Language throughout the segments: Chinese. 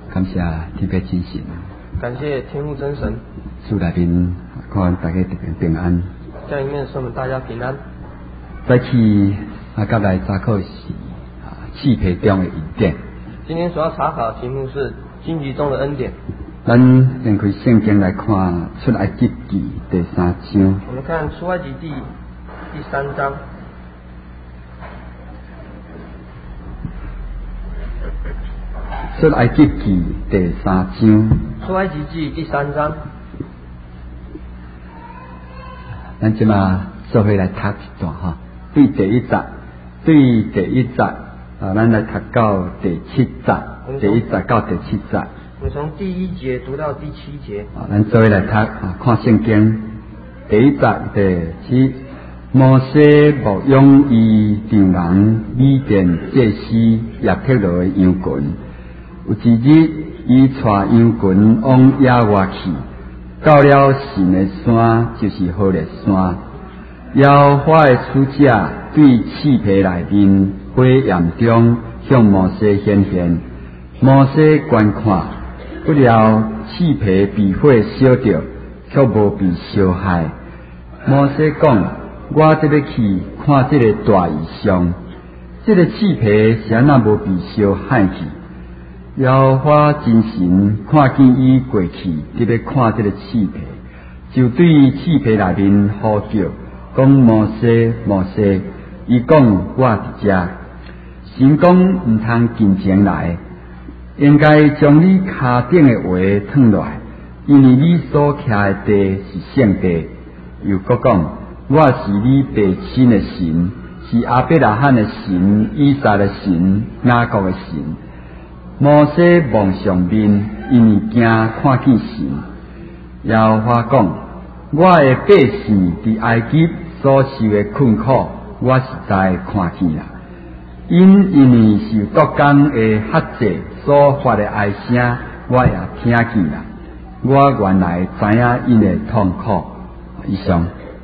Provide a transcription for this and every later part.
感谢天父真神， 感谢天父真神。 主内面看大家平安。 在里面使我们大家平安。 再去甲来查考是刺皮中的恩典。 今天所要查考的题目是荆棘中的恩典。 咱先开圣经来看出埃及记第3章。 我们看出埃及记第3章。 出埃及记第3章。 出埃及记第3章。 咱即马做伙来读一段哈，对第1节，咱来读到第7节，第1节到第7节。 我们从第1节读到第7节。 咱做伙来读看圣经。第1节第7，摩西牧养伊丈人米甸祭司亚克罗的羊群。有一日，伊带羊群往野外去，到了神的山，就是好烈山。耶和华的使者对刺皮内面火焰中向摩西显现。摩西观看，不料刺皮被火烧着，却无被烧害。摩西讲：我这要去看这个大异象，这个刺皮是安那无被烧害去？耶和华真神看见伊过去，特别看这个刺皮，就对刺皮内面呼叫，讲摩西，摩西。伊讲我伫遮。神讲毋通近前来，应该将你骹顶的话脱落来，因为你所徛的地是圣地。又搁讲，我是你爸亲的神，是亚伯拉罕的神，以撒的神，雅各的神。摩西望上面，因为惊看见神。耶和华讲：我的百姓伫埃及所受的困苦，我实在看见啦。因为受各工的轄制所发的哀声，我也听见啦。我原来知影因的痛苦。以上，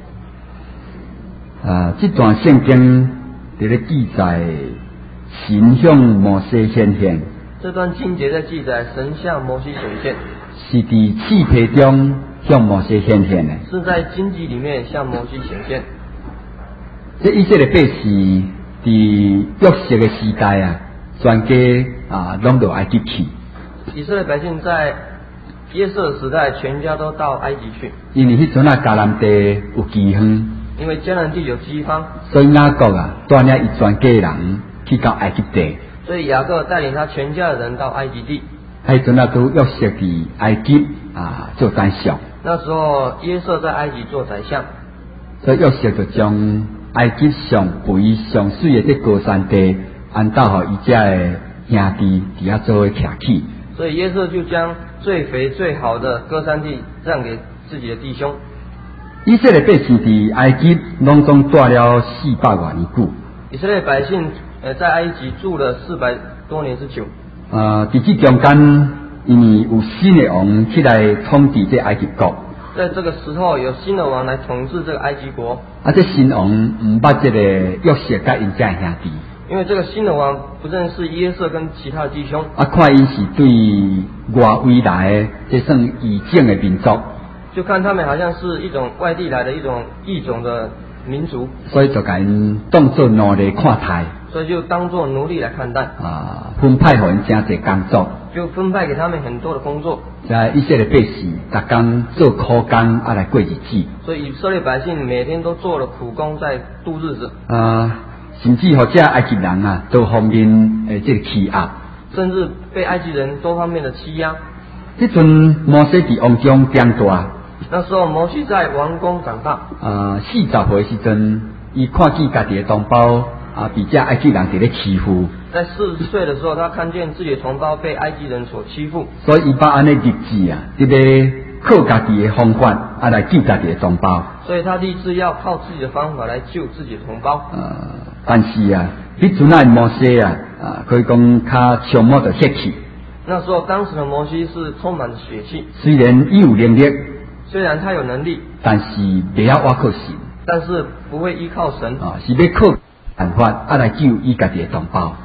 这段圣经伫咧记载神向摩西显现。 这段经节在记载神向摩西显现， 是伫刺皮中向摩西显现的， 是在荆棘里面向摩西显现。 这以色列百姓伫约瑟的时代全家拢到埃及去。 以色列百姓在约瑟的时代，全家都到埃及去。 因为迄阵迦南地有饥荒， 因为迦南地有饥荒， 所以雅各带领伊全家人去到埃及地。 所以雅各带领他全家的人到埃及地。 迄阵都约瑟伫埃及做宰相。 那时候约瑟在埃及做宰相， 所以约瑟就将埃及上肥上水的这高山地安到予伊遮的兄弟伫遐做伙徛起。 所以约瑟就将最肥最好的歌山地让给自己的弟兄。 以色列百姓伫埃及拢总住了400多年久。 以色列百姓在埃及住了400多年之久。 伫这中间，因为有新的王起来统治这埃及国。 在这个时候，有新的王来统治这个埃及国。 这新王毋捌这个约瑟甲因遮兄弟。 因为这个新的王不认识约瑟跟其他的弟兄。 看因是对外围来的，这算异种的民族。 就看他们好像是一种外地来的一种异种的民族， 所以就甲因当作奴隶看待。 所以就当作奴隶来看待。 分派互因真侪工作。 就分派给他们很多的工作。 在以色列百姓逐工做苦工来过日子。 所以以色列百姓每天都做了苦工在度日子。 甚至或者埃及人多方面这个欺压。 甚至被埃及人多方面的欺压。 这阵摩西伫王宫长大。 那时候摩西在王宫长大。 40岁时阵，伊看见家己的同胞被这埃及人伫咧欺负。 在40岁的时候，他看见自己的同胞被埃及人所欺负， 所以伊把安尼立志特别靠家己的方法来救家己的同胞。 所以他立志要靠自己的方法来救自己的同胞。 但是迄阵的摩西可以讲较充满着血气。 那时候当时的摩西是充满着血气。 虽然伊有能力， 虽然他有能力， 但是袂晓倚靠神。 但是不会依靠神。 是要靠办法来救伊家己的同胞。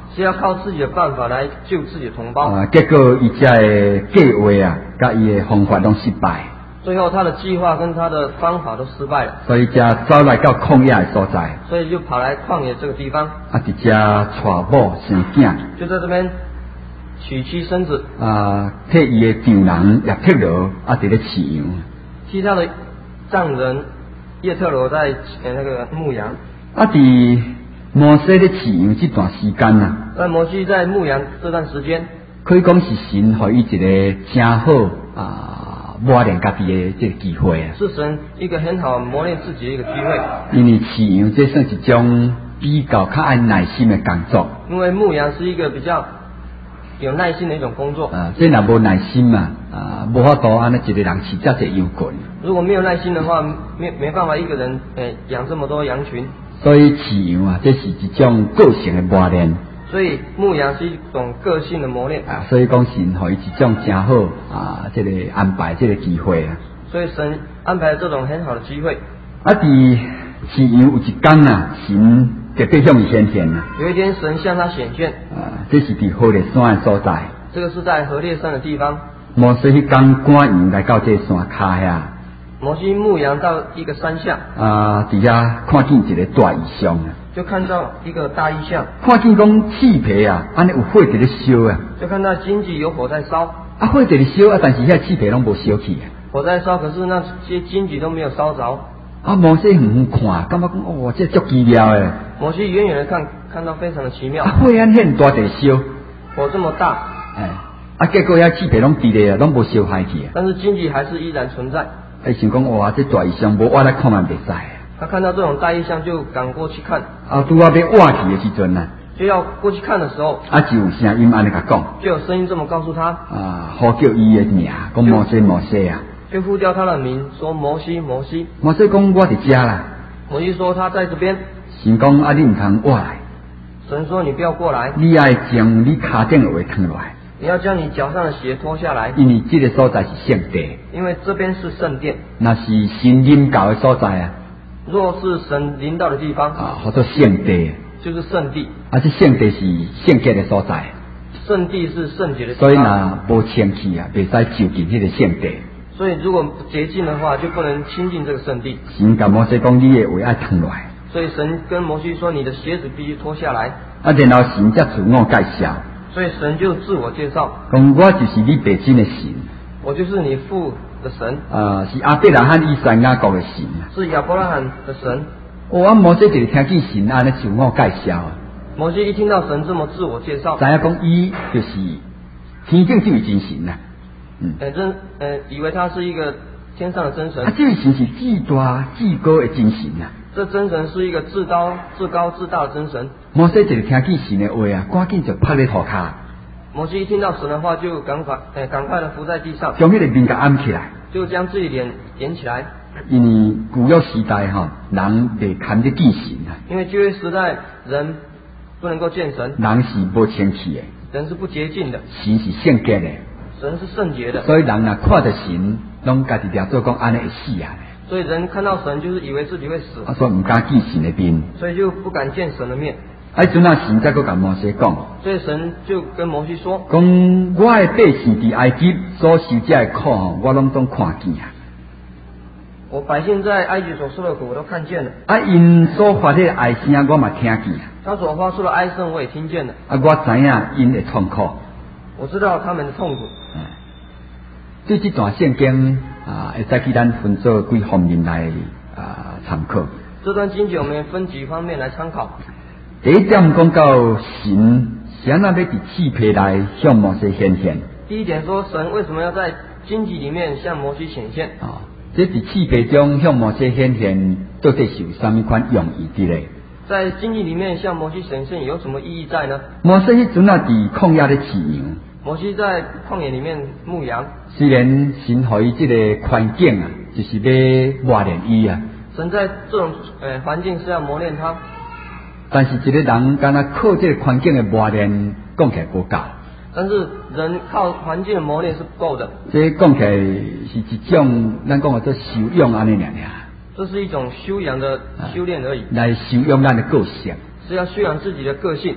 是要靠自己的办法来救自己的同胞。 结果伊只的计划啊，甲伊的方法拢失败。 最后他的计划跟他的方法都失败了， 所以才走来到旷野的所在。 所以就跑来旷野这个地方。 伫遮娶某生囝。 就在这边娶妻生子。 替伊的丈人叶忒罗伫咧饲羊。 替他的丈人叶忒罗在那个牧羊。 伫摩西咧饲羊这段时间啊， 在摩西在牧羊这段时间， 可以讲是神给伊一个真好磨练家己的这个机会啊。 是神一个很好磨练自己的一个机会。 因为饲羊这算是一种比较爱耐心的工作。 因为牧羊是一个比较有耐心的一种工作。 这若无耐心嘛，无法度安尼一个人饲遮侪羊群。 如果没有耐心的话，没办法一个人养这么多羊群。 所以饲羊啊，这是一种个性的磨练。 所以牧羊是一种个性的磨练。 所以讲神给伊一种真好这个安排这个机会啊。 所以神安排这种很好的机会。 伫饲羊有一天啊，神特别向伊显现啊。 有一天神向他显现。 这是伫何烈山的所在。 这个是在何烈山的地方。 摩西迄天赶羊来到这山骹遐。 摩西牧羊到一个山下。 伫遐看见一个大异象啊。 就看到一个大异象。 看见讲刺皮啊，安尼有火在咧烧啊。 就看到荆棘有火在烧。 火在咧烧但是遐刺皮拢无烧起啊。 火在烧，可是那些荆棘都没有烧着。 摩西远远看，感觉讲这足奇妙诶。 摩西远远的看到非常的奇妙。 火安很大在烧， 火这么大。 结果遐刺皮拢伫咧啊，拢无烧坏去啊。 但是荆棘还是依然存在。 想讲这大异象无我来看嘛袂使。 他看到这种大异象就赶过去看。 拄要挖去的时阵啊， 就要过去看的时候， 就有声音安尼甲讲， 就有声音这么告诉他， 呼叫伊的名，讲摩西摩西啊， 就呼叫他的名，说摩西摩西。 摩西讲我伫遮啦。 摩西说他在这边。 神讲你唔通挖来。 神说你不要过来。 你要将你脚顶的鞋脱落来。 你要将你脚上的鞋脱下来。 因为这个所在是圣地。 因为这边是圣殿。 那是神临到的所在啊。 若是神临到的地方或者圣地， 就是圣地。 这圣地是圣洁的所在。 圣地是圣洁的地方。 所以若无清气啊，袂使就近迄个圣地。 所以如果不洁净的话，就不能亲近这个圣地。 神甲摩西讲，你的鞋要脱落来。 所以神跟摩西说，你的鞋子必须脱下来。 然后神才自我介绍。 所以神就自我介绍， 讲我就是你父亲的神。 我就是你父的神。 是亚伯拉罕、以撒、雅各的神。 是亚伯拉罕的神。 摩西就是听见神安尼自我介绍。 摩西一听到神这么自我介绍， 知影讲伊就是天顶这位真神啊。 以为他是一个天上的真神。 这位神是至大至高的真神啊。 这真神是一个至高至大的真神。 摩西就是听见神的话啊，赶紧就趴在土骹。 摩西一听到神的话，就赶快的伏在地上， 将迄个面甲掩起来， 就将自己脸掩起来。 因为古约时代人袂看得见神啊。因为旧约时代人不能够见神， 人是无清气的， 人是不洁净的， 神是圣洁的， 神是圣洁的。 所以人看到神，拢家己抓做讲安尼会死啊。 所以人看到神就是以为自己会死， 所以唔敢见神的面， 所以就不敢见神的面。 阵啊，神再搁甲摩西讲， 所以神就跟摩西说， 讲我的百姓伫埃及所受这的苦，我拢看见啊。 我百姓在埃及所受的苦，我都看见了。 因所发的哀声，我嘛听见啊。 他所发出的哀声，我也听见了。 我知影因的痛苦， 我知道他们的痛苦。 对这段圣经会使去咱分做几方面来参考。 这段经节我们分几方面来参考。 第一点讲到神是安怎要伫刺皮内向摩西显现。 第一点说神为什么要在荆棘里面向摩西显现？ 这伫刺皮中向摩西显现，到底是有什么款用意伫咧？ 在荆棘里面向摩西显现有什么意义在呢？ 摩西迄阵伫旷野咧饲羊。 摩西在旷野里面牧羊。 虽然神给伊这个环境就是要磨练伊啊。 神在这种环境是要磨练他。 但是一个人敢若靠这个环境的磨练，讲起来不够。 但是人靠环境的磨练是不够的。 这讲起来是一种咱讲做修养安尼尔。 这是一种修养的修炼而已。 来修养咱的个性。 是要修养自己的个性。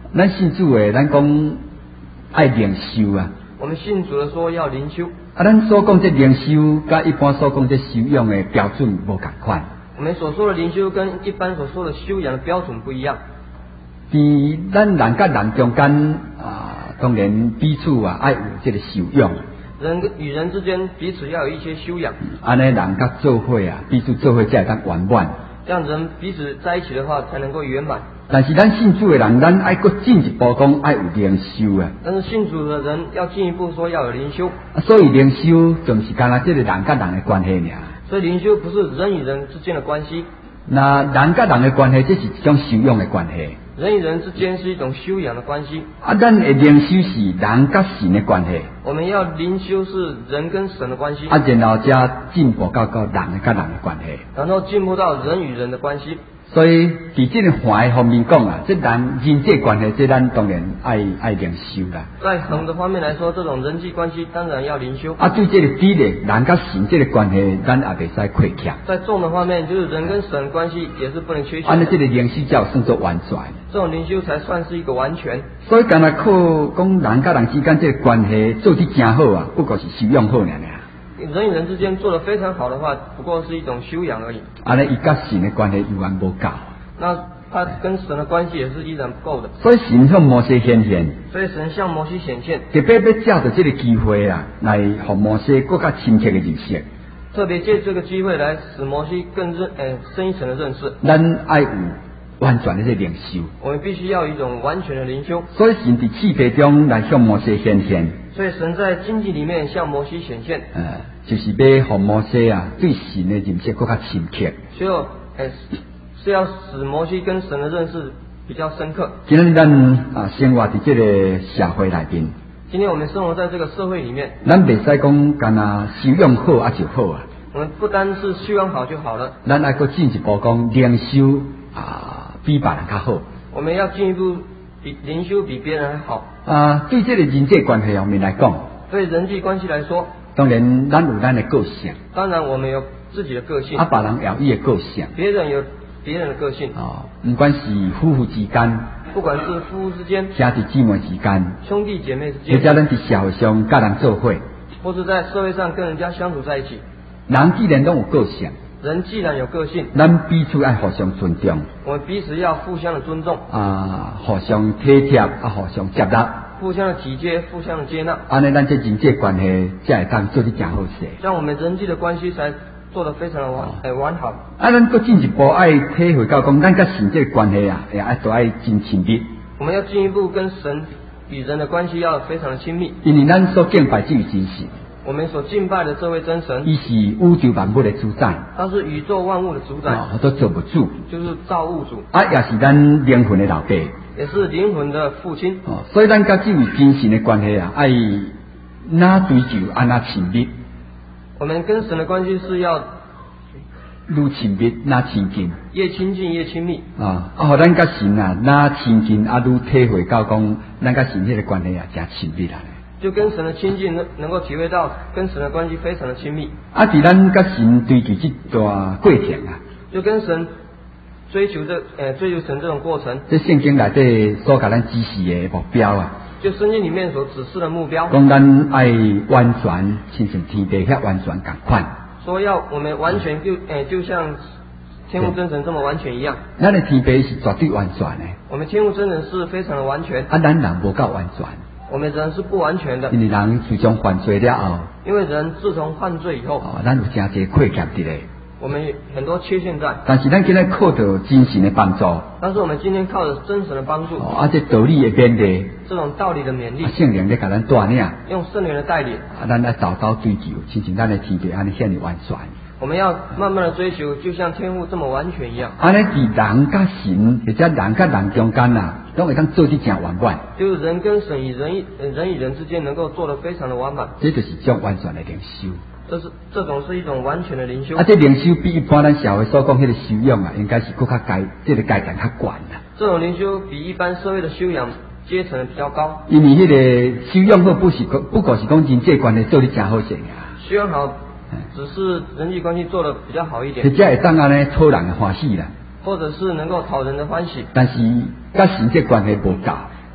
咱信主的，咱讲爱灵修啊。 我们信主的说要灵修。 咱所讲这灵修，甲一般所讲这修养的标准无同款。 我们所说的灵修跟一般所说的修养的标准不一样。 在咱人甲人中间当然彼此爱有这个修养。 人与人之间彼此要有一些修养。 安尼人甲做伙彼此做伙才会当圆满。 这样人彼此在一起的话，才能够圆满。 但是咱信主的人，咱爱搁进一步讲爱有灵修啊。 但是信主的人要进一步说要有灵修。 所以灵修就是干那这个人甲人的关系尔。 所以灵修不是人与人之间的关系。 那人甲人的关系，这是一种修养的关系。 人与人之间是一种修养的关系。 咱的灵修是人甲神的关系。 我们要灵修是人跟神的关系。 然后才进步到人甲人的关系。 然后进步到人与人的关系。 所以伫这个环的方面讲这人际关系，这咱当然爱灵修啦。 在横的方面来说，这种人际关系当然要灵修。 对这个低的人甲神这个关系，咱也袂使亏欠。 在重的方面，就是人跟神关系也是不能缺陷。 按照这个灵修才有算作完全。 这种灵修才算是一个完全。 所以干那靠讲人甲人之间这个关系做得真好不过是修养好尔。 人与人之间做得非常好的话，不过是一种修养而已。 伊甲神的关系依然无够。 那他跟神的关系也是依然不够的。 所以神向摩西显现。 所以神向摩西显现， 特别要借着这个机会来让摩西更加深切的认识。 特别借这个机会来使摩西更深一层的认识。 咱爱有完全的这灵修。 我们必须要有一种完全的灵修。 所以神在气魄中来向摩西显现。 所以神在经济里面向摩西显现， 就是要让摩西对神的认识更加深刻。 是要使摩西跟神的认识比较深刻。 今天咱生活在这个社会里面。 今天我们生活在这个社会里面， 咱袂使讲干那修养好就好啊。 我们不单是修养好就好了， 咱还搁进一步讲灵修比别人较好。 我们要进一步比灵修比别人还好。 对这个人际关系方面来讲， 对人际关系来说， 当然咱有咱的个性。 当然我们有自己的个性。 别人有伊的个性。 别人有别人的个性。 不管是夫妇之间， 不管是夫妇之间， 兄弟姊妹之间， 兄弟姐妹之间， 或者咱在社会上甲人做伙， 或是在社会上跟人家相处在一起， 人既然都有个性。 人既然有个性， 咱彼此要互相尊重。 我们彼此要互相的尊重。 互相体贴互相接纳。 互相的体贴，互相的接纳。 安尼咱这人际关系才会当做得真好势。 这样我们人际的关系才做得非常的完好。 咱搁进一步爱体会到讲，咱甲神这个关系都爱真亲密。 我们要进一步跟神与人的关系要非常的亲密。 因为咱所敬拜这位真神。 我们所敬拜的这位真神， 伊是宇宙万物的主宰， 他是宇宙万物的主宰， 好多造物主， 就是造物主， 也是咱灵魂的老爸， 也是灵魂的父亲。 所以咱甲这位真神的关系爱哪追求哪亲密。 我们跟神的关系是要愈亲密哪亲近， 越亲近越亲密。 咱甲神哪亲近愈体会到讲，咱甲神这个关系真亲密啦。 就跟神的亲近能够体会到跟神的关系非常的亲密。 伫咱甲神追求这段过程就跟神追求神这种过程。 这圣经内底所甲咱指示的目标就圣经里面所指示的目标。 讲咱爱完全，亲像天地遐完全同款。 说要我们完全就像天父真神这么完全一样。 咱的天地是绝对完全的。 我们天父真神是非常的完全。 咱人无够完全。 我们人是不完全的， 因为人自从犯罪了后， 因为人自从犯罪以后， 咱有真侪缺陷伫咧。 我们有很多缺陷在。 但是咱今日靠着真神的帮助， 但是我们今天靠着真神的帮助， 这道理的勉励， 这种道理的勉励， 圣灵咧甲咱带领， 用圣灵的带领， 咱来早早追求，亲像咱的天地安尼显得完全。 我们要慢慢的追求，就像天父这么完全一样。 安尼伫人甲神，或者人甲人中间都会当做得真完满。 就是人跟神与人与人之间能够做得非常的完满。 这就是种完全的灵修。 这种是一种完全的灵修。 这灵修比一般咱社会所讲迄个修养应该是更加这个阶段较悬啦。 这种灵修比一般社会的修养阶层比较高。 因为迄个修养好不过是讲人际关系做得真好势修养好。只是人际关系做得比较好一点， 或者会当安尼讨人的欢喜啦， 或者是能够讨人的欢喜。 但是甲神这关系无够，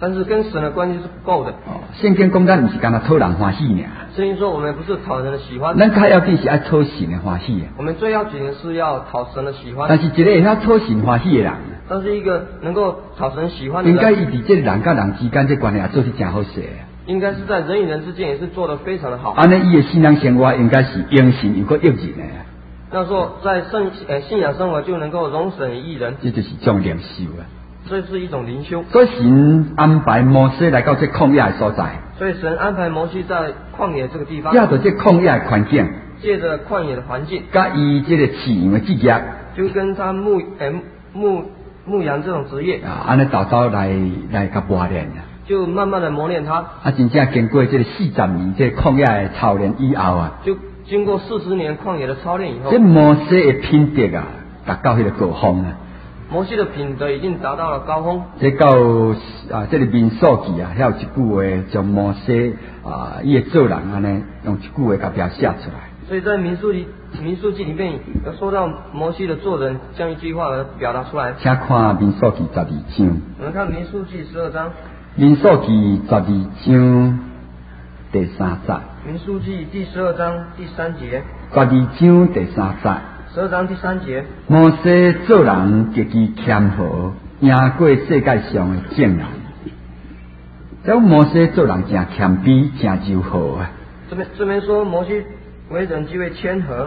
但是跟神的关系是不够的。 圣经讲咱不是干那讨人欢喜呢， 圣经说我们不是讨人的喜欢， 咱较要紧是爱讨神的欢喜啊。 我们最要紧的是要讨神的喜欢。 但是一个会晓讨神欢喜的人， 但是一个能够讨神喜欢的应该人， 伊伫这人甲人之间这关系也做是真好势。 应该是在人与人之间也是做得非常的好。 安尼伊的信仰生活应该是应神又搁益人的。 那说在信仰生活就能够容神益人， 这就是一种灵修啊。 这是一种灵修。 所以神安排摩西来到这旷野的所在， 所以神安排摩西在旷野这个地方， 借着这旷野的环境， 借着旷野的环境， 甲伊这个饲养的职业， 就跟他牧羊这种职业啊，安尼早早来甲磨练啊。 就慢慢的磨练他。 真正经过这个40年这个旷野的操练以后啊， 就经过40年旷野的操练以后， 这摩西的品德啊，达到迄个高峰啊。 摩西的品德已经达到了高峰。 这到这个民数记啊，还有一句话将摩西伊的做人安尼用一句话甲描写出来。 所以在民数记里面有说到摩西的做人，将一句话而表达出来。 请看民数记12章。 我们看民数记12章。 民数记12章第3节。 民数记第12章第3节。 12章第3节。 12章第3节。 摩西做人极其谦和，赢过世界上的正人。这摩西做人真谦卑，真柔和啊。 这边说摩西为人极为谦和。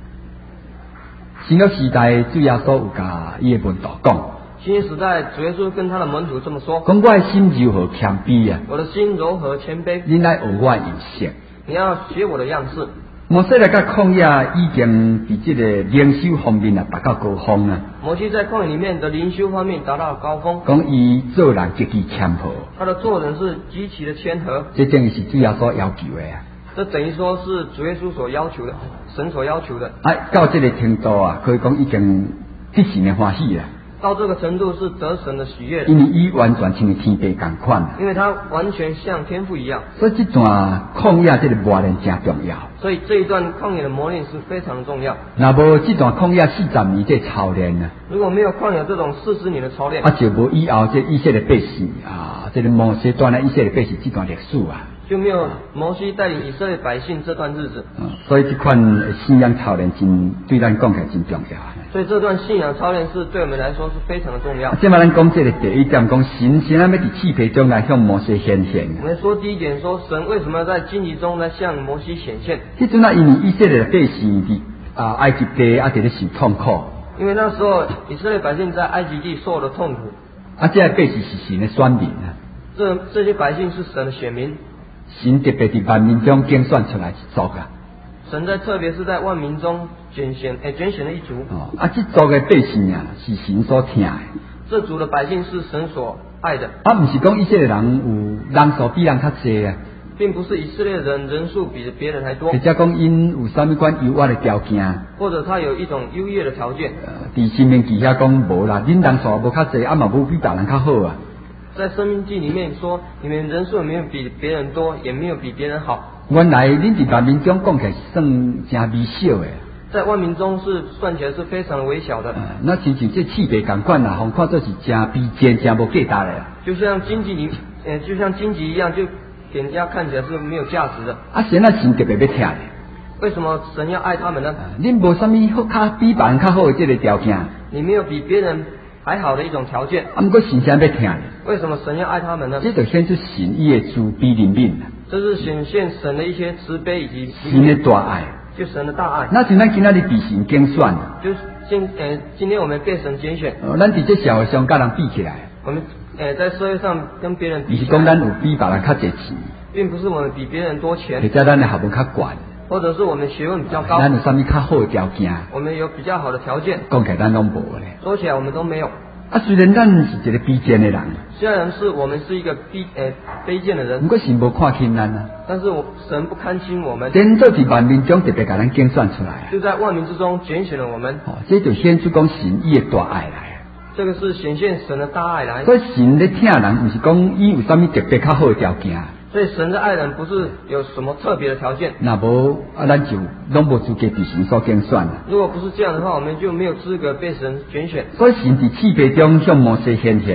新约时代主耶稣有甲伊的门徒讲。 新约时代主耶稣跟他的门徒这么说： 讲我的心柔和谦卑啊， 我的心柔和谦卑， 你来学我的样式。 你要学我的样式。 摩西来到旷野已经伫这个灵修方面啊达到高峰啊。 摩西在旷野里面的灵修方面达到了高峰。 讲伊做人极其谦和， 他的做人是极其的谦和。 这等于是主耶稣要求的啊。 这等于说是主耶稣所要求的，神所要求的。 到这个程度啊，可以讲已经得神的欢喜啦。 到这个程度是得神的喜悦的， 因为伊完全像天地同款， 因为他完全像天父一样。 所以这段旷野这个磨练真重要。 所以这一段旷野的磨练是非常重要。 若无这段旷野40年这操练啊， 如果没有旷野这种40年的操练， 就无以后这以色列百姓这个摩西带来以色列百姓这段历史啊， 就没有摩西带领以色列百姓这段日子。 所以这款信仰操练真对咱讲起来真重要。 所以这段信仰操练是对我们来说是非常的重要。 现在咱讲这个第一点，讲神先要在气皮中来向摩西显现。 我们说第一点，说神为什么要在荆棘中来向摩西显现？ 迄阵因为以色列的百姓伫埃及地伫咧受痛苦。 因为那时候以色列百姓在埃及地受了痛苦。 这些百姓是神的选民啊。 这些百姓是神的选民。 神特别伫万民中拣选出来一族啊。 神在特别是在万民中拣选了一族。 这族的百姓啊，是神所疼的。 这族的百姓是神所爱的。 不是讲以色列人有人数比人较济啊， 并不是以色列人数比别人还多。 或者讲因有啥物款优渥的条件， 或者他有一种优越的条件。 伫生命记遐讲无啦，恁人数无较济，嘛无比别人较好啊。 在生命记里面说，你们人数没有比别人多，也没有比别人好。 原来恁伫万民中讲起来算真微小的， 在万民中是算起来是非常微小的。 那亲像这气别同款啦，互看做是真微贱、真无价值的。 就像荆棘一样，就给人家看起来是没有价值的。 神特别要疼的。 为什么神要爱他们呢？ 恁无啥物好较比别人较好的这个条件， 你没有比别人还好的一种条件。 不过神要疼的。 为什么神要爱他们呢？ 这就显出神伊的慈悲怜悯。 这是显现神的一些慈悲以及神的大爱， 就神的大爱。 那像咱今仔日被神拣选， 就是今天我们被神拣选。 咱伫这社会上甲人比起来， 我们在社会上跟别人比起来， 是讲咱有比别人较侪钱， 并不是我们比别人多钱， 或者咱的学问较悬， 或者是我们学问比较高， 咱有啥物较好的条件， 我们有比较好的条件， 讲起来咱拢无咧。 说起来我们都没有。 虽然咱是一个卑贱的人， 虽然我们是一个卑贱的人， 不过神无看轻咱啊。 但是神不看轻我们， 真做伫万民中特别甲咱拣选出来， 就在万民之中拣选了我们。 这就显出讲神伊的大爱来。 这个是显现神的大爱来。 所以神咧疼人，不是讲伊有啥物特别较好的条件。 所以神的爱人不是有什么特别的条件。 那无咱就拢无资格被神所拣选啦。 如果不是这样的话，我们就没有资格被神拣选。 所以神伫气皮中向摩西显现。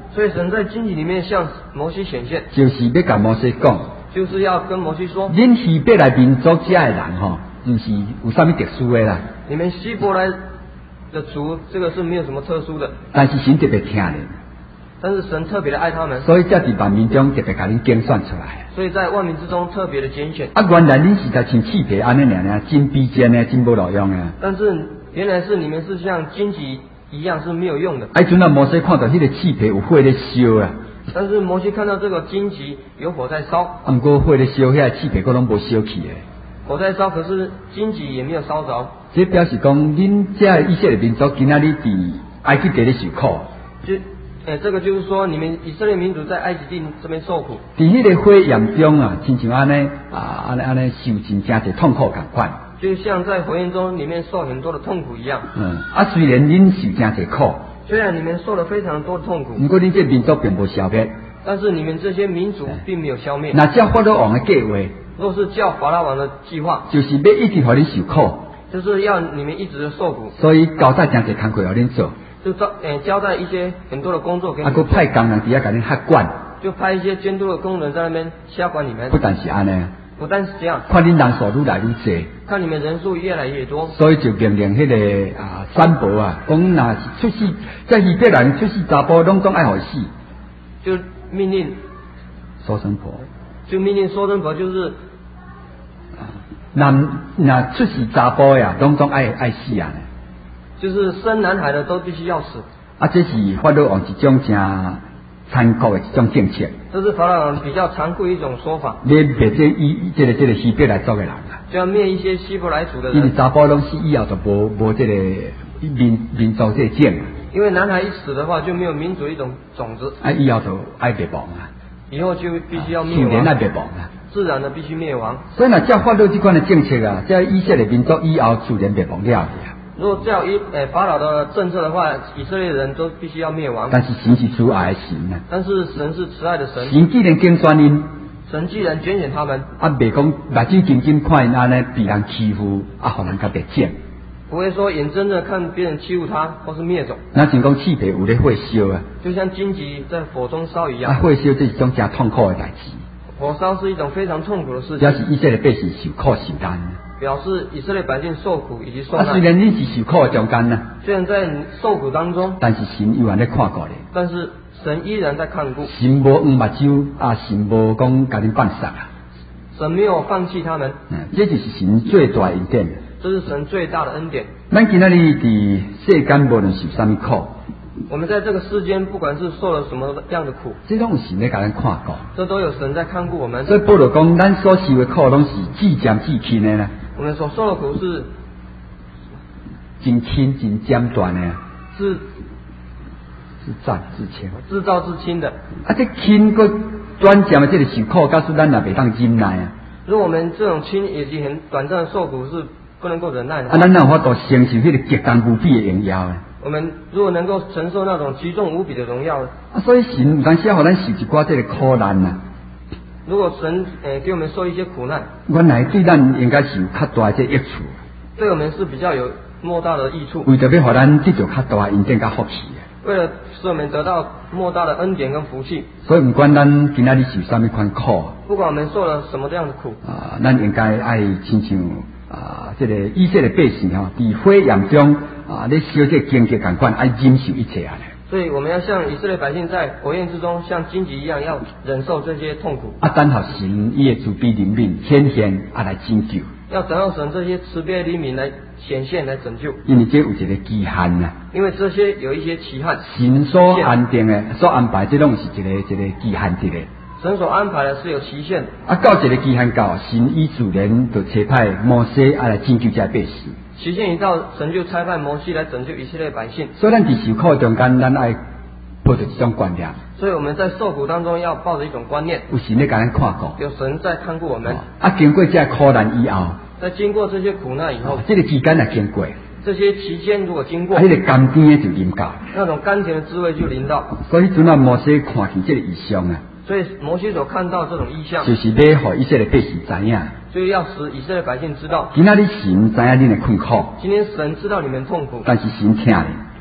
所以神在荆棘里面向摩西显现， 就是要甲摩西讲， 就是要跟摩西说， 恁希伯来民族遮的人吼，就是有啥物特殊的啦。 你们希伯来的族，这个是没有什么特殊的， 但是神特别听恁， 但是神特别的爱他们， 所以才伫万民中特别甲恁拣选出来。 所以在万民之中特别的拣选。 啊，原来恁是在像刺皮安尼尔，真卑贱的，真无路用的。 但是原来是你们是像荆棘一样是没有用的。 啊，阵啊，摩西看到迄个刺皮有火咧烧啊， 但是摩西看到这个荆棘有火在烧， 啊，毋过火咧烧，遐个刺皮佫拢无烧起的。 火在烧，可是荆棘也没有烧着。 这表示讲，恁遮以色列民族今仔日伫埃及地咧受苦。 这个就是说，你们以色列民族在埃及地这边受苦。 伫迄个火焰中啊，亲像安尼安尼受尽真侪痛苦共款。 就像在火焰中里面受很多的痛苦一样。 啊，虽然恁受真侪苦， 虽然你们受了非常多的痛苦， 不过恁这民族并无消灭。 但是你们这些民族并没有消灭。 那照法老王的计划， 若是照法老王的计划， 就是要一直互恁受苦， 就是要你们一直的受苦。 所以交代真侪工课互恁做， 就交代一些很多的工作给你们。 啊，佮派工人伫遐甲恁吓管， 就派一些监督的工人在那边瞎管你们。 不但是安尼， 不但是这样， 看恁人数愈来愈多， 看你们人数越来越多， 所以就命令迄个产婆啊，讲若是出世在希伯来出世查甫，拢总爱互死， 就命令收生婆， 就命令收生婆，就是若出世查甫呀，拢总爱死啊。 就是生男孩的都必须要死。 啊，这是法老王一种真残酷的一种政策。 这是法老王比较残酷的一种说法。 灭这个希伯来族的人啊， 就要灭一些希伯来族的人。 因为查甫拢死以后就无这个民族这个种。 因为男孩一死的话，就没有民族一种种子。 啊，以后就爱灭亡啊。 以后就必须要灭亡。 自然爱灭亡啊。 自然的必须灭亡。 所以若照法老这款的政策啊，这以色列民族以后自然灭亡了。 如果照法老的政策的话，以色列人都必须要灭亡。 但是神是慈爱的神啊。 但是神是慈爱的神。 神既然拣选因， 神既然拣选他们， 啊，袂讲目睭金金看因安尼被人欺负，啊，互人家灭种。 不会说眼睁着看别人欺负他，或是灭种。 那像讲刺皮有咧火烧啊， 就像荆棘在火中烧一样。 啊，火烧这是一种真痛苦的代志。 火烧是一种非常痛苦的事情。 表示以色列百姓受苦受难。 表示以色列百姓受苦以及受难。 虽然你是受苦的中间呐， 虽然在受苦当中， 但是神依然在看顾你。 但是神依然在看顾。 神无黄目睭啊，神无讲甲恁放杀啊。 神没有放弃他们。 这就是神最大的恩典。 这是神最大的恩典。 咱今仔日伫世间无论受啥物苦， 我们在这个世间不管是受了什么样的苦， 这拢有神在甲咱看顾。 这都有神在看顾我们。 所以保罗讲，咱所受的苦拢是至渐至轻的啦。 我们所受的苦是真轻真简短的， 是自战自轻， 自造自轻的。 啊，这轻个短暂的这个受苦，告诉咱也袂当忍耐啊。 如果我们这种轻以及很短暂的受苦是不能够忍耐的， 啊，咱哪有法度承受迄个极重无比的荣耀啊？ 我们如果能够承受那种极重无比的荣耀， 啊，所以神有当时互咱受一寡这个苦难啊。 如果神给我们受一些苦难， 原来对咱应该是有较大的这益处， 对我们是比较有莫大的益处。 为着要互咱得到较大的恩典甲福气啊。 为了使我们得到莫大的恩典跟福气， 所以不管咱今仔日受啥物款苦， 不管我们受了什么样的苦啊，咱应该爱亲像这个以色列百姓吼，伫火焰中咧烧这荆棘共款，爱忍受一切啊。 所以我们要像以色列百姓在火焰之中，像荆棘一样，要忍受这些痛苦。 啊，等候神伊的慈悲怜悯显现啊来拯救。 要等到神这些慈悲怜悯来显现来拯救。 因为这有一个期限啊。 因为这些有一些期限。 神所安定的、所安排，这拢是一个期限一个。 神所安排的是有期限的。 啊，到一个期限到，神以自然就差派摩西啊来拯救这百姓。 期限一到，神就差派摩西来拯救以色列百姓。 所以咱伫受苦中间，咱爱抱着一种观念。 所以我们在受苦当中要抱着一种观念， 有神在甲咱看顾， 有神在看顾我们。 啊，经过这苦难以后， 在经过这些苦难以后， 这个期间也经过， 这些期间如果经过， 那个甘甜的就临到， 那种甘甜的滋味就临到。 所以阵啊，摩西看见这个异象啊， 所以摩西所看到这种异象， 就是要互以色列百姓知影， 所以要使以色列百姓知道， 今仔日神知影恁的困苦， 今天神知道你们痛苦， 但是神听你，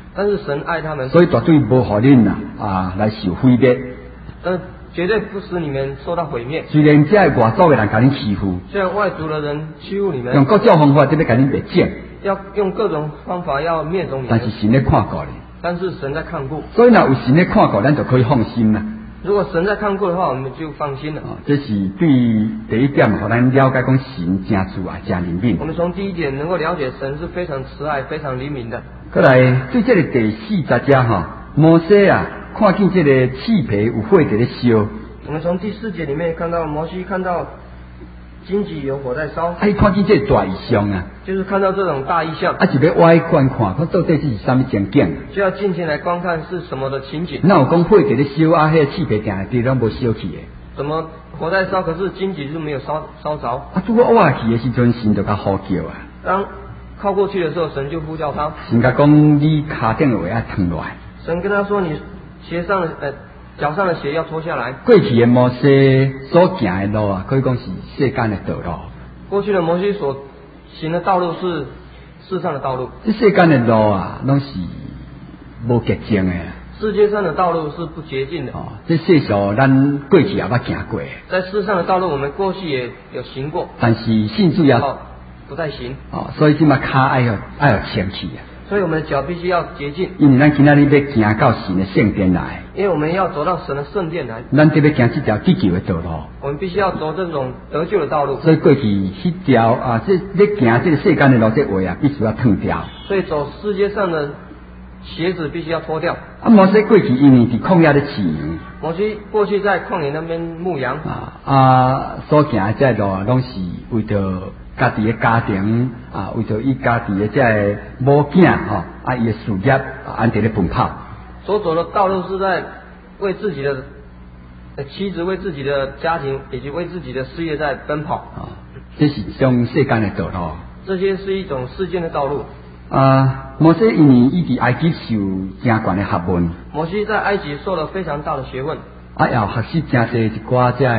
但是神爱他们， 所以绝对无互恁来受毁灭。 但是绝对不使你们受到毁灭。 虽然这外族的人甲恁欺负， 虽然外族的人欺负你们， 用各种方法都要甲恁灭整， 要用各种方法要灭种你们， 但是神咧看顾你。 但是神在看顾， 所以若有神咧看顾，咱就可以放心啦。 如果神在看顾的话，我们就放心了。 这是对第一点，互咱了解讲神真慈爱、真怜悯。 我们从第一点能够了解神是非常慈爱、非常怜悯的。 再来，对这个第40节摩西看见这个漆皮有火在咧烧。 我们从第4节里面看到，摩西看到荆棘有火在烧， 看见这大异象就是看到这种大异象， 就要歪观看，看到底是什么情景， 就要近前来观看是什么的情景。 那有讲火在咧烧迄个漆皮定在地拢无烧起的。 怎么火在烧，可是荆棘就没有烧着？ 拄好挖起的时阵，神就甲呼叫当靠过去的时候，神就呼叫他。 神甲讲：你脚顶的话要脱落来。 神跟他说：你鞋上的脚上的鞋要脱下来。 过去的摩西所行的路可以讲是世间的道路。 过去的摩西所行的道路是世上的道路。 这世间的路拢是无洁净的。 世界上的道路是不洁净的。 这世俗咱过去也捌行过。 在世上的道路，我们过去也有行过。 但是信主也不再行。 所以即马脚要清气所以我们的脚必须要洁净。 因为咱今仔日要行到神的圣殿来。 因为我们要走到神的圣殿来。 咱就要行这条得救的道路。 我们必须要走这种得救的道路。 所以过去迄条这行这个世间的路，这话必须要脱掉。 所以走世界上的鞋子必须要脱掉。 摩西过去因为是旷野的饲羊。 摩西过去在旷野那边牧羊。 所行的这路拢是为着家己的家庭为着伊家己的这个某囝伊的事业安定咧奔跑。 所走的道路是在为自己的妻子、为自己的家庭以及为自己的事业在奔跑。 这是一种世间的道路。 这些是一种世间的道路。 摩西因为伊伫埃及受真悬的学问。 摩西在埃及受了非常大的学问。 也学习真侪一寡这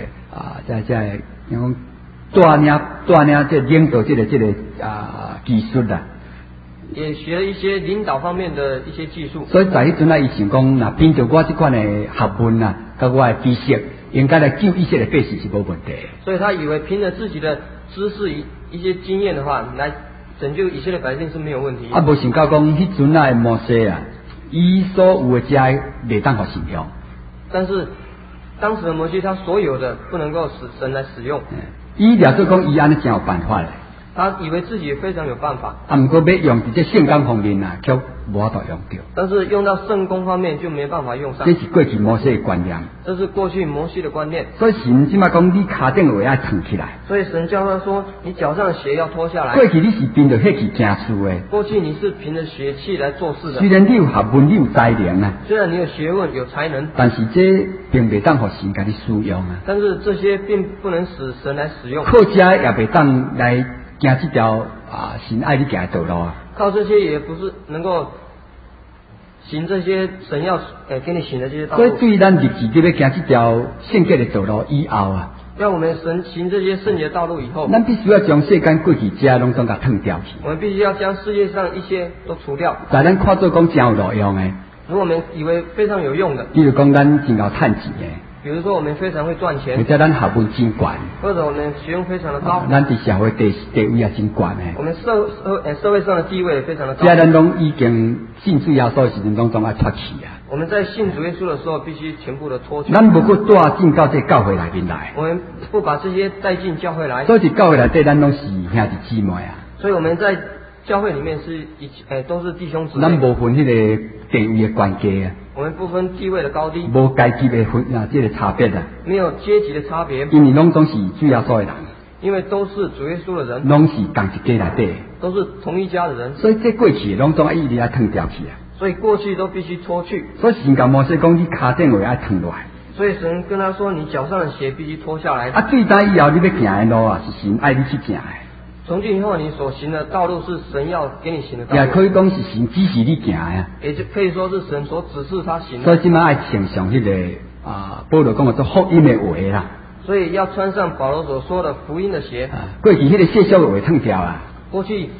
讲带领这领导这个技术啦。 也学了一些领导方面的一些技术。 所以在迄阵伊想讲，若凭着我这款的学问甲我的知识，应该来救以色列百姓是无问题。 所以他以为凭着自己的知识一些经验的话，来拯救以色列百姓是没有问题。 无想到讲，迄阵的摩西伊所有的遮袂当互神用。但是当时的摩西，他所有的不能够使神来使用。 伊了做讲，伊安尼真有办法嘞。 他以为自己非常有办法。 不过要用伫这圣工方面却无法度用到。 但是用到圣工方面就没办法用上。 这是过去摩西的观念。 这是过去摩西的观念。 所以神即马讲，你脚顶的话要脱起来。 所以神教他说，你脚上的鞋要脱下来。 过去你是凭着血气行事的。 过去你是凭着血气来做事的。 虽然你有学问，你有才能虽然你有学问有才能， 但是这并袂当互神甲你使用但是这些并不能使神来使用。 靠这也袂当来行这条神爱你行的道路靠这些也不是能够行这些神要给你行的这些道路。 所以对咱日子就要行这条圣洁的道路以后要我们神行这些圣洁道路以后， 咱必须要将世间过去遮拢总甲脱掉去。 我们必须要将世界上一些都除掉。 在咱看做讲真有路用的， 如果我们以为非常有用的， 比如讲咱真够趁钱的。 比如说我们非常会赚钱， 或者咱学问真悬， 或者我们学问非常的高， 咱伫社会地位也真悬的。 我们社会上的地位也非常的高。 这咱拢已经信主耶稣的时阵，拢总爱脱去我们在信主耶稣的时候，必须全部的脱去。 咱不过带进到这教会内面来。 我们不把这些带进教会来。 所以教会内底咱拢是兄弟姊妹所以我们在教会里面是都是弟兄姊妹。 咱无分迄个地位的关系我们不分地位的高低， 无阶级的这个差别没有阶级的差别， 因为拢总是主耶稣的人， 因为都是主耶稣的人， 拢是同一家内底， 都是同一家的人， 所以这过去拢总一直要脱掉去所以过去都必须脱去。 所以神甲摩西讲，你脚顶话要脱落来。 所以神跟他说，你脚上的鞋必须脱下来。 最早以后你要行的路是神爱你去行的。 从今以后，你所行的道路是神要给你行的道路， 也可以讲是神指示你行的也就可以说是神所指示他行的。 所以今麦爱穿上迄个保罗讲的做福音的鞋啦。 所以要穿上保罗所说的福音的鞋。 过去迄个世俗的鞋脱掉过去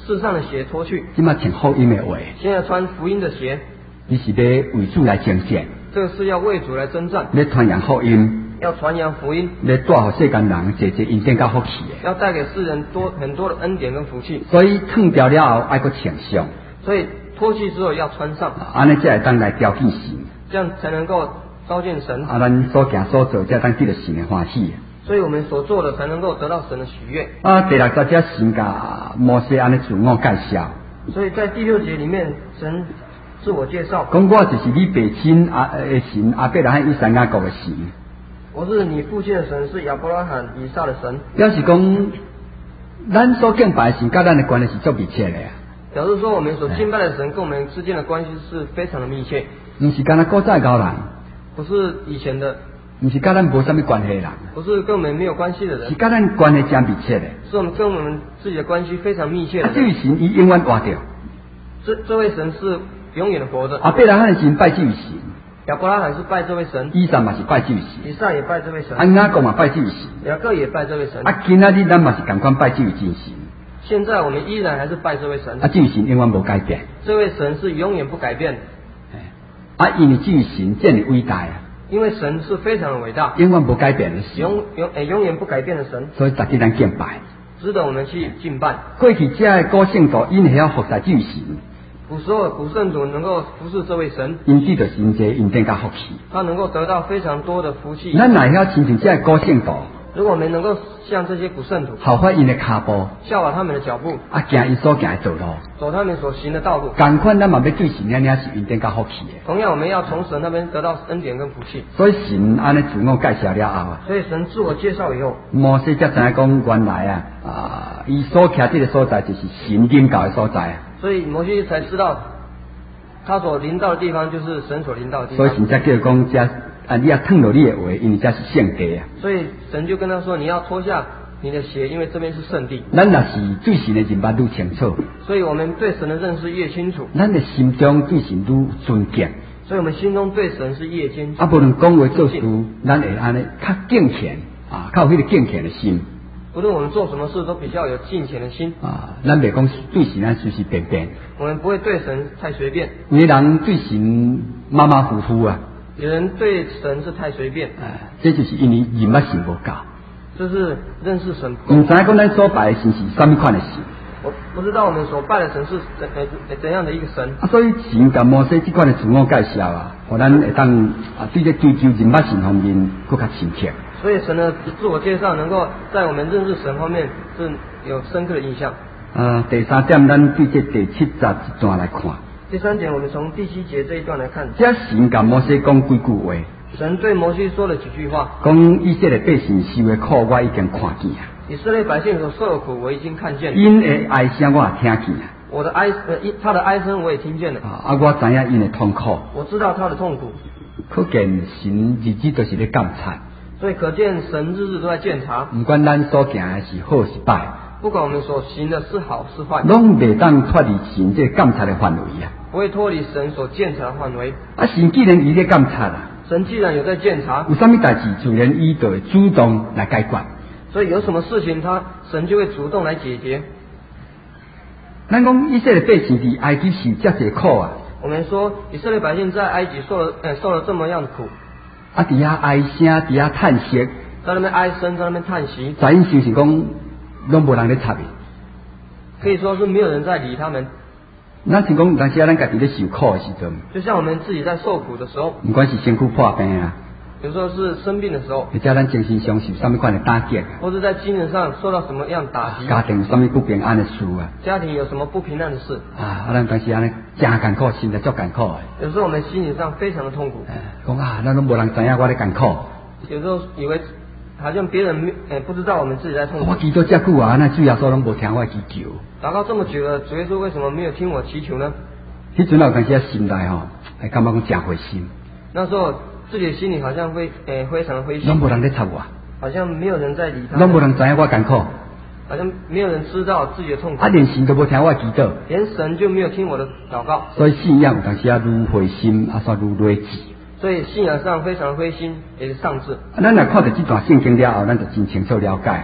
世上的鞋脱去， 即马穿福音的话， 现在穿福音的鞋， 你是要为主来征战， 这个是要为主来征战， 要传扬福音， 要传扬福音， 要带予世间人一个恩典甲福气的。 要带给世人很多的恩典跟福气。 所以脱掉了后，爱个穿上， 所以脱去之后要穿上， 安尼才会当来调见神， 这样才能够召见神。 咱所行所做，才当得到神的欢喜。 所以我们所做的才能够得到神的喜悦。 第六节只神甲摩西安尼自我介绍。 所以在第6节里面，神自我介绍， 讲我就是你父亲的神，亚伯拉罕、以撒、雅各的神。 我是你父亲的神，是亚伯拉罕、以撒的神。 表示讲，咱所敬拜的神，甲咱的关系是足密切的啊。 表示说，我们所敬拜的神跟我们之间的关系是非常的密切， 不是干那古早高人， 不是以前的， 不是甲咱无什么关系的人， 不是跟我们没有关系的人， 是甲咱关系真密切的。 是我们跟我们自己的关系非常密切的人。 这位神伊永远活着， 这位神是永远的活着。 亚伯拉罕的神拜这位神， 亚伯拉罕是拜这位神， 以撒嘛是拜这位神， 以撒也拜这位神， 雅各嘛拜这位神， 雅各也拜这位神。 今仔日咱嘛是共款拜这位真神。 现在我们依然还是拜这位神， 这位神永远无改变， 这位神是永远不改变的。 因为这位神这么伟大啊， 因为神是非常的伟大， 永远不改变的神， 永远不改变的神， 所以大家咱敬拜， 值得我们去敬拜。 过去这的古圣徒因晓服侍这位神， 古圣主能够服侍这位神， 因得到神这恩典甲福气， 他能够得到非常多的福气。 咱哪晓亲像这古圣徒， 如果我们能够像这些古圣徒， 效法因的脚步， 效法他们的脚步， 行因所行的道路， 走他们所行的道路， 同款咱嘛要对神那是恩典甲福气的。 同样，我们要从神那边得到恩典跟福气。 所以神安尼自我介绍了后啊， 所以神自我介绍以后， 摩西才知影讲原来伊所徛这个所在就是神领导的所在啊。 所以摩西才知道，他所临到的地方就是神所临到的地方。 所以神才叫讲这你要脱落你的鞋，因为这是圣地啊。 所以神就跟他说，你要脱下你的鞋，因为这边是圣地。 咱若是对神的认识愈清楚， 所以我们对神的认识越清楚， 咱的心中对神愈尊敬。 所以我们心中对神是越坚啊，无论讲话做事，咱会安尼较敬虔啊，较有迄个敬虔的心。 不论我们做什么事，都比较有敬虔的心啊。咱袂讲对神咱随随便便， 我们不会对神太随便。 有的人对神马马虎虎啊， 有人对神是太随便， 这就是因为认识神无够， 这是认识神不够。 唔知讲咱所拜的神是什么款的神。 我不知道我们所拜的神是怎样的一个神啊，所以神甲摩西这款的自我介绍啊，互咱会当对这追求认识神方面更较深刻。 所以神的自我介绍能够在我们认识神方面是有深刻的印象。 第3点，咱对这第7节一段来看。 第3点，我们从第7节这一段来看。 这神甲摩西讲几句话。 神对摩西说了几句话， 讲以色列百姓受的苦，我已经看见啊。 以色列百姓所受的苦，我已经看见了。 因的哀声，我也听见啊。 我的他的哀声我也听见了。 我知影因的痛苦。 我知道他的痛苦。 可见神日日都是咧监察。 所以可见神日日都在监察。 不管咱所行的是好是歹， 不管我们所行的是好是坏， 拢袂当脱离神这监察的范围啊。 不会脱离神所监察的范围。 神既然伊咧监察啦， 神既然有在监察， 有啥物代志自然伊就会主动来解决。 所以有什么事情，神就会主动来解决。 咱讲以色列百姓伫埃及受遮济苦啊。 我们说以色列百姓在埃及受了这么样的苦。 伫遐哀声，伫遐叹息， 在那边哀声，在那边叹息。 在因想是讲，拢无人咧插伊。 可以说是没有人在理他们。 咱是讲，当时咱家己咧受苦的时阵， 就像我们自己在受苦的时候， 不管是身躯破病啊， 有时候是生病的时候， 或者咱精神上受什么款的打击啊， 或者在精神上受到什么样打击， 家庭有什么不平安的事啊， 家庭有什么不平安的事咱当时安尼真艰苦，心里足艰苦的。 有时候我们心理上非常的痛苦， 讲咱拢无人知影我咧艰苦。 有时候以为好像别人不知道我们自己在痛苦。 我祈祷遮久啊，那主耶稣拢无听我祈求。 祷告这么久了，主耶稣为什么没有听我祈求呢？ 迄阵有当时心内会感觉讲真灰心。 那时候自己的心里好像会非常灰心。 拢无人咧插我。 好像没有人在理他。 拢无人知影我艰苦。 好像没有人知道自己的痛苦。 连神都无听我祈祷。 连神就没有听我的祷告。 所以信仰有当时愈灰心，煞愈累积。 所以信仰上非常灰心，也是丧志。 咱若看到这段圣经了后，咱就真清楚了解。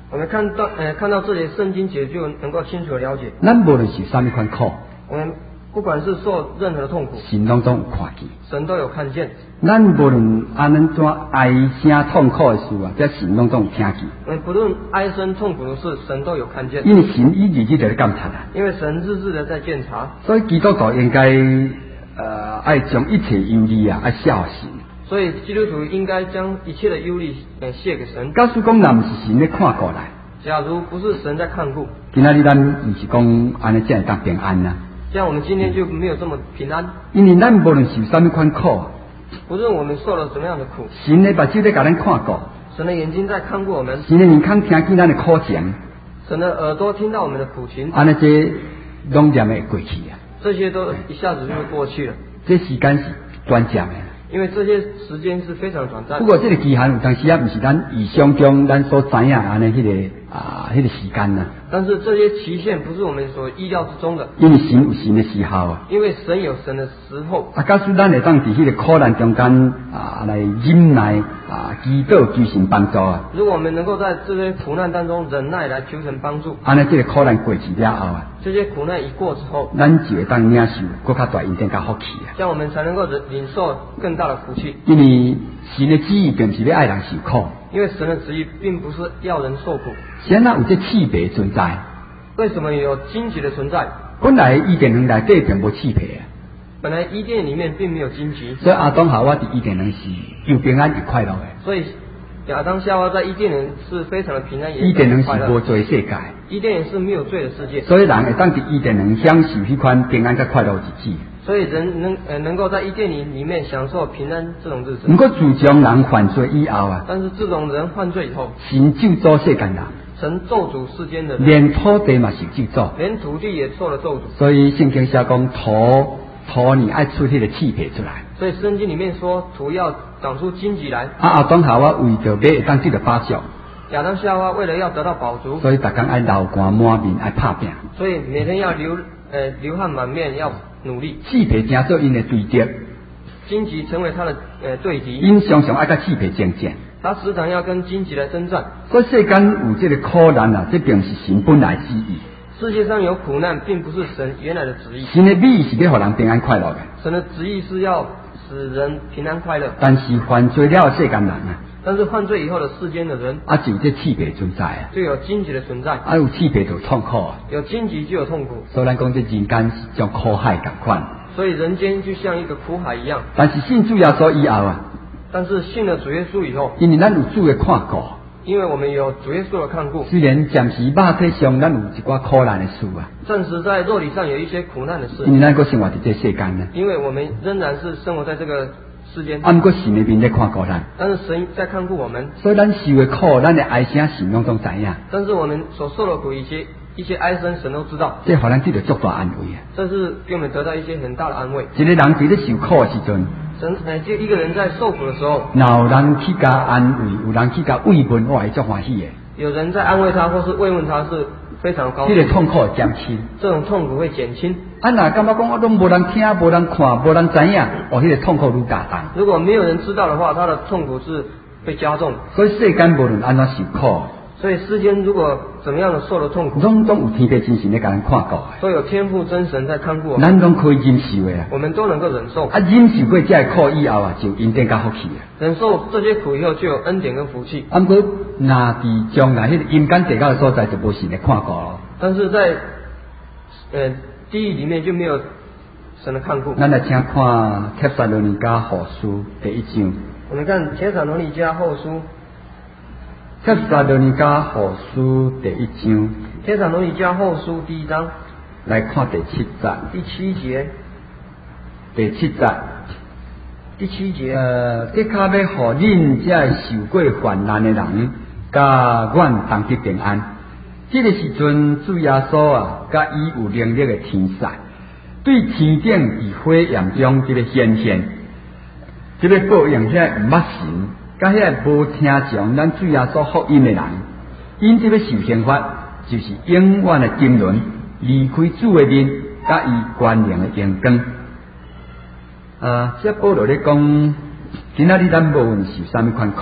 我们看到这里圣经节就能够清楚的了解， 咱无论受什么款苦， 我们不管是受任何的痛苦， 神当中有看见。 神都有看见。 咱无论安怎哀声痛苦的事啊，这神当中有听见。 我们不论哀声痛苦的事，神都有看见。 因为神一日日在监察啊， 因为神日日的在检查， 所以基督徒应该爱将一切忧虑啊，爱孝神。 所以基督徒应该将一切的忧虑卸给神。 假使讲，若不是神咧看过来， 假如不是神在看顾， 今仔日咱唔是讲安尼才会当平安啊。 这样我们今天就没有这么平安。 因为咱无论受什么款苦， 不论我们受了什么样的苦， 神的目睭咧甲咱看过， 神的眼睛在看顾我们， 神的耳孔听见咱的苦情， 神的耳朵听到我们的苦情， 安尼这拢点会过去啊。 这些都一下子就会过去了。 这时间是短暂的。 因为这些时间是非常短暂。 不过这个期限有当时啊，不是咱预想中咱所知影安尼迄个时间呐。 但是这些期限不是我们所意料之中的。 因为神有神的时候啊。 因为神有神的时候。 假使咱会当伫迄个苦难中间来忍耐祈祷求神帮助啊。 如果我们能够在这些苦难当中忍耐来求神帮助， 安尼这个苦难过去了后啊， 这些苦难一过之后， 咱就会当领受更较大恩典甲福气啊。 这样我们才能够领受更大的福气。 因为神的旨意并不是要爱人受苦。 因为神的旨意并不是要人受苦。 现在有这气别存在。 为什么有荆棘的存在？ 本来伊甸园内底并无气别啊。 本来伊甸里面并没有荆棘。 所以亚当夏娃伫伊甸园是又平安又快乐的。 所以亚当夏娃在伊甸园是非常的平安也伊甸园是无罪世界。 伊甸园是没有罪的世界。 所以人会当伫伊甸园享受迄款平安甲快乐日子。 所以人能够在伊甸园里面享受平安这种日子。 不过自从人犯罪以后啊， 但是这种人犯罪以后， 神咒诅世间人， 神咒诅世间的人， 连土地嘛受咒诅， 连土地也受了咒诅。 所以圣经写讲土你爱出迄个气皮出来。 所以圣经里面说土要长出荆棘来。 亚当夏娃为着要会当得到饱足， 亚当夏娃为了要得到饱足， 所以逐工爱流汗满面爱拍拼， 所以每天要流汗满面要努力。 气皮成做因的对敌， 荆棘成为他的对敌。 因常常爱甲气皮争战， 他时常要跟荆棘来征战。 所以世间有这个苦难啊，这并不是神本来旨意。 世界上有苦难，并不是神原来的旨意。 神的美意是要让人平安快乐的。 神的旨意是要使人平安快乐。 但是犯罪了世间人啊， 但是犯罪以后的世间的人就有这气皮存在啊， 就有荆棘的存在。 有气皮就有痛苦啊， 有荆棘就有痛苦。 所以咱讲这人间是像苦海同款。 所以人间就像一个苦海一样。 但是信主耶稣以后啊， 但是信了主耶稣以后， 因为咱有主的看顾， 因为我们有主耶稣的看顾， 虽然暂时肉体上咱有一寡苦难的事啊， 暂时在肉体上有一些苦难的事， 因为咱个生活在这世间呢， 因为我们仍然是生活在这个世间。 不过神的面在看顾咱， 但是神在看顾我们， 所以咱受的苦，咱的哀声神拢知影。 但是我们所受的苦一些哀声，神都知道。 这互咱得到足大安慰啊！ 这是给我们得到一些很大的安慰。 一个人伫咧受苦的时阵， 就一个人在受苦的时候， 有人去甲安慰，有人去甲慰问，我会足欢喜的。 有人在安慰他，或是慰问他，是非常高兴。 这个痛苦会减轻， 这种痛苦会减轻。 若感觉讲我拢无人听、无人看、无人知影，这个痛苦愈加重。 如果没有人知道的话，他的痛苦是被加重。 所以世间无论安怎受苦， 所以世间如果怎么样的受了痛苦， 拢有天地真神咧甲咱看顾的， 都有天父真神在看顾我们， 咱拢可以忍受的啊。 我们都能够忍受。 忍受过这个苦以后啊，就恩典甲福气啊。 忍受这些苦以后，就有恩典跟福气。 不过，若伫将来迄个阴间地狱的所在，就无神咧看顾咯。 但是在地狱里面就没有神的看顾。 咱来请看《帖撒罗尼迦后书》第1章。 我们看《帖撒罗尼迦后书》。 帖撒罗尼迦后书第1章。 帖撒罗尼迦后书第1章。 来看第7节。 第7节。 第7节。 第7节。 的确要互恁这受过患难的人，甲阮同得平安。这个时阵，主耶稣啊，甲伊有能力的天使，对天顶伫火焰中这个显现，这个报应遐毋捌神，甲遐无听从咱主耶稣福音的人，因这个受刑罚，就是永远的经纶，离开主的面，甲伊关联的阳光。这保罗咧讲，今仔日咱无论受啥物款苦，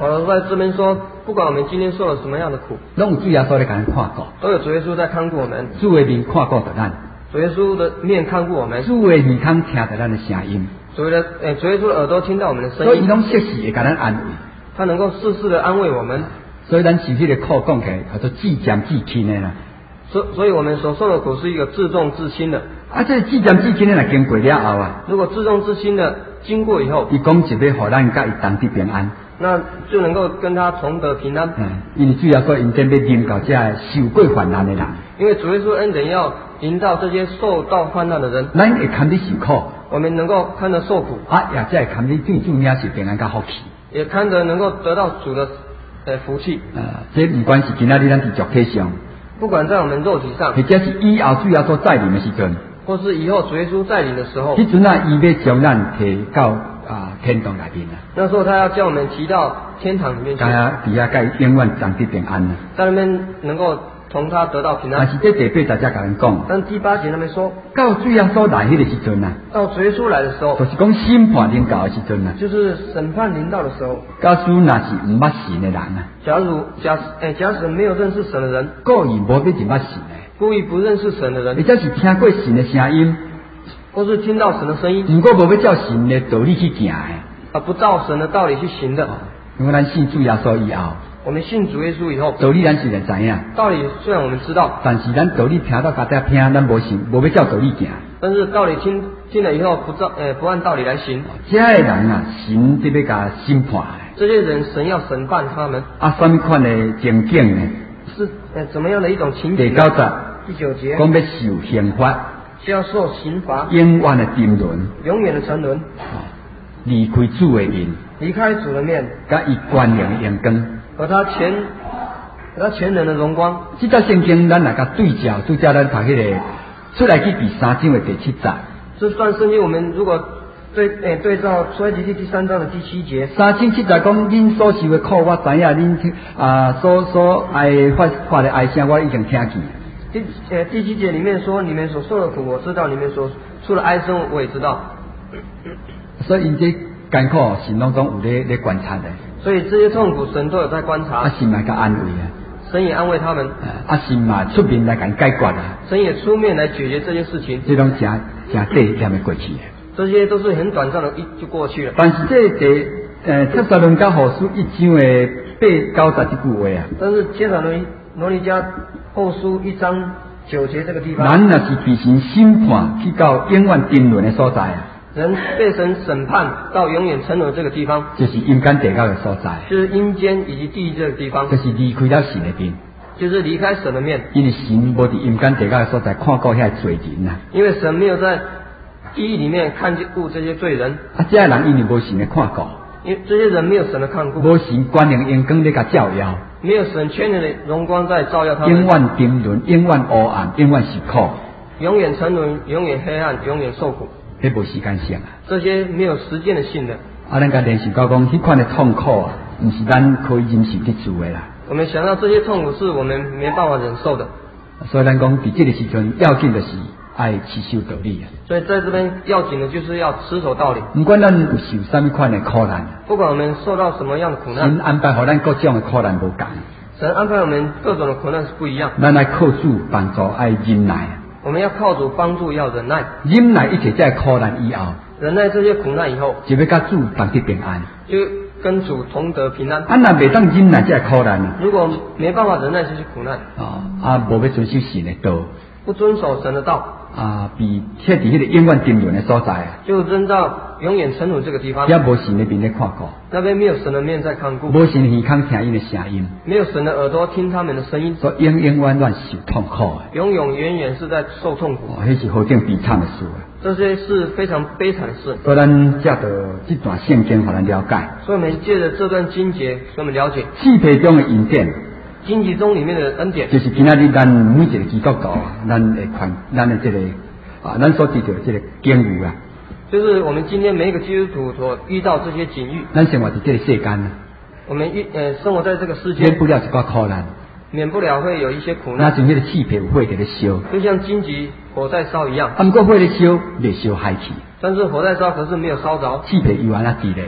保罗在这边说，不管我们今天受了什么样的苦， 拢有主耶稣咧甲咱看顾， 都有主耶稣在看顾我们， 主的面看顾着咱， 主耶稣的面看顾我们， 主的耳孔听着咱的声音， 主耶稣的耳朵听到我们的声音， 所以伊拢适时会甲咱安慰， 他能够适时的安慰我们。 所以咱受迄个苦讲起来叫做至渐至轻的啦。 所以我们所受的苦是一个自重自轻的。 啊，这至渐至轻的若经过了后啊， 如果自重自轻的经过以后， 伊讲是要互咱甲伊同得平安。 那就能够跟他同得平安。 因为主要说因真要临到这受过患难的人。 因为主耶稣恩典要临到这些受到患难的人， 咱会堪你受苦， 我们能够看得受苦， 也才会堪你对主领受平安甲福气， 也看得能够得到主的福气。 这不管是今仔日咱伫肉体上， 不管在我们肉体上， 或者是以后主要所带领的时阵， 或是以后主耶稣带领的时候， 迄阵啊，伊要将咱提到天堂内面啊。 那时候他要将我们提到天堂里面去， 伫遐甲伊永远同得平安啊。 在那边能够同他得到平安。 但是这第8节才甲咱讲， 但第8节那边说， 到主耶稣来迄个时阵啊， 到主耶稣来的时候， 就是讲审判临到的时阵啊， 就是审判临到的时候。 假使若是毋捌神的人啊， 假使没有认识神的人， 故意无要入捌神的， 故意不认识神的人， 或者是听过神的声音， 或是听到神的声音， 如果无要照神的道理去行的， 不照神的道理去行的。 因为咱信主耶稣以后， 我们信主耶稣以后， 道理咱虽然知影， 道理虽然我们知道， 但是咱道理听到家底听，咱无信，无要照道理行。 但是道理听了以后，不按道理来行， 这样的人啊，神就要甲审判的。 这些人神要审判他们。 什么款的情景呢？ 是怎么样的一种情景？ 第9节， 第9节， 讲要受刑罚， 是要受刑罚， 永远的沉沦， 永远的沉沦， 离开主的面， 离开主的面， 甲伊光荣的阳光， 和他前人的荣光。 这节圣经咱来甲对照，对照咱读迄个出来去第3章的第7节。 这段圣经我们如果对照出埃及记第3章的第7节 ，3章7节讲恁所受的苦，我知影恁所爱发的哀声，我已经听见。 第7节里面说，你们所受的苦我知道，你们所出的哀声我也知道。 所以因这艰苦，神当中有咧观察的。 所以这些痛苦，神都有在观察。 神来甲安慰啊。 神也安慰他们。 神嘛出面来甲解决啊。 神也出面来解决这件事情。 这种真短暂的过去的。 这些都是很短暂的，就过去了。 但是这第帖撒罗尼迦后书1章的8、9、10这句话啊。 但是帖撒罗尼迦后书1章9节这个地方。 人若是被神审判，去到永远沉沦的所在啊。 人被神审判到永远沉沦这个地方， 就是阴间地狱的所在， 就是阴间以及地狱这个地方， 就是离开了神的面， 就是离开神的面。 因为神无伫阴间地狱的所在看过遐罪人啊， 因为神没有在地狱里面看见过这些罪人。 这些人因为无神的看过， 因为这些人没有神的看顾， 无神光明阳光咧甲照耀， 没有神全然的荣光在照耀他们， 永远沉沦，永远黑暗，永远受苦， 永远沉沦，永远黑暗，永远受苦。 迄无时间性啊！ 这些没有时间的性的。 咱甲联想到讲，迄款的痛苦啊，毋是咱可以忍受得住的啦。 我们想到这些痛苦是我们没办法忍受的， 所以咱讲，伫这个时阵要紧的是爱持守道理啊。 所以在这边要紧的就是要持守道理。 不管咱有受什么款的苦难， 不管我们受到什么样的苦难， 神安排互咱各种的苦难无共。 神安排我们各种的苦难是不一样。 咱来靠主帮助，爱忍耐。 我们要靠主帮助，要忍耐。 忍耐一切这苦难以后， 忍耐这些苦难以后， 就要甲主同得平安， 就跟主同得平安。 若袂当忍耐这苦难， 如果没办法忍耐这些苦难， 无要遵守神的道， 不遵守神的道， 比贴伫迄个永远沉沦的所在， 就扔到永远沉沦这个地方， 也无神的面咧看过， 那边没有神的面在看顾， 无神的耳孔听因的声音， 没有神的耳朵听他们的声音， 所以永永远远受痛苦， 永永远远是在受痛苦。 迄是何等悲惨的事啊！ 这些是非常悲惨的事。 所以咱借着这段圣经，互咱了解。 所以我们借着这段经节，使我们了解四篇中的恩典。 经集中里面的恩典， 就是今仔日咱每一个基督徒，咱的这个咱所得到这个境遇啊， 就是我们今天每一个基督徒所遇到这些境遇。 咱生活在这个世间啊， 我们生活在这个世界， 免不了一寡苦难， 免不了会有一些苦那难。 像那个气皮有火在咧烧， 就像荆棘火在烧一样。 不过火咧烧，未烧害去， 但是火在烧，可是没有烧着， 气皮又安那伫咧，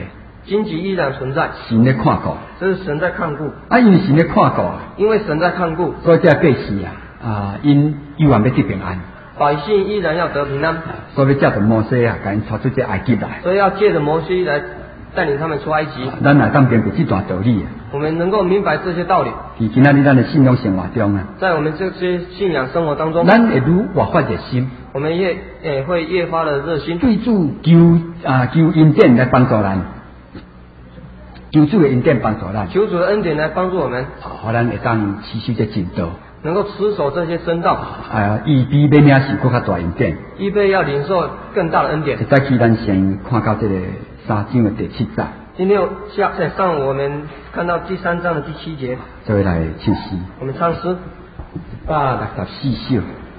荆棘依然存在， 神咧看顾， 这是神在看顾。 因为神咧看顾， 因为神在看顾， 所以这百姓因依然要得平安， 百姓依然要得平安。 所以借着摩西啊，赶紧出这埃及来。 所以要借着摩西来带领他们出埃及。 咱也当明白这段道理啊。 我们能够明白这些道理。 在今仔日咱的信仰生活中啊， 在我们这些信仰生活当中， 咱会愈活发热心。 我们会越发的热心， 对主求恩典来帮助咱，求主的恩典帮助咱， 求主的恩典来帮助我们， 好咱会当持守这正道， 能够持守这些真道。 预备要领是更较大恩典， 预备要领受更大的恩典。 再去咱先看到这个3章的第7节。 今天上午我们看到第3章的第7节， 再来唱诗。 我们唱诗 164首。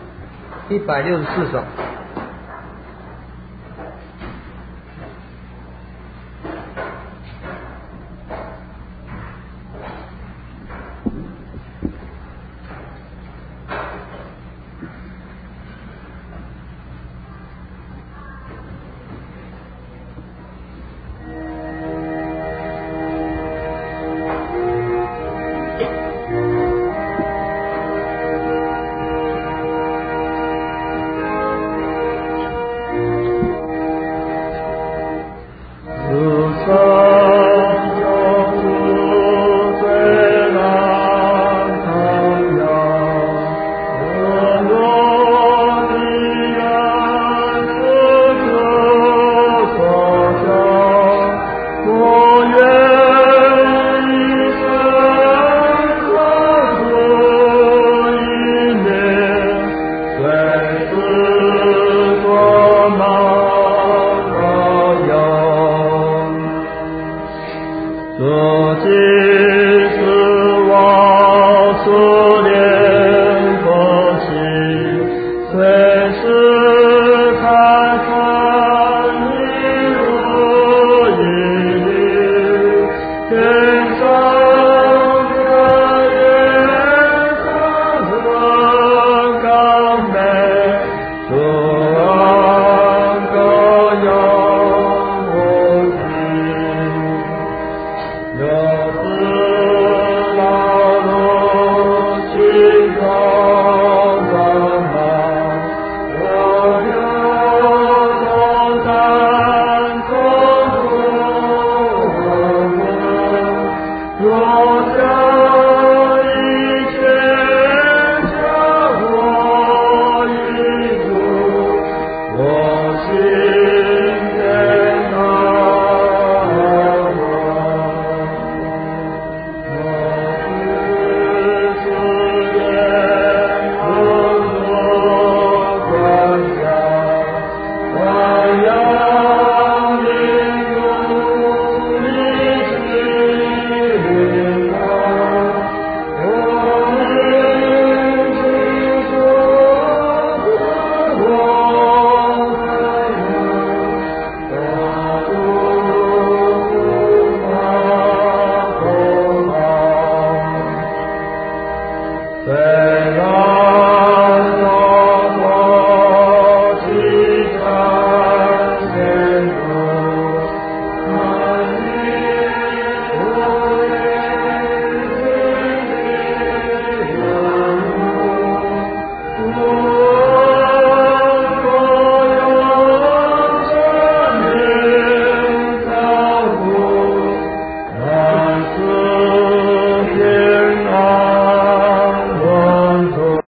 164首。 有自老路寻找。